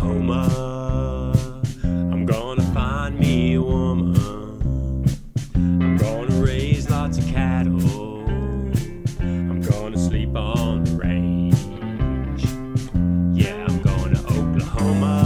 Oklahoma. I'm gonna find me a woman. I'm gonna raise lots of cattle. I'm gonna sleep on the range. Yeah, I'm going to Oklahoma.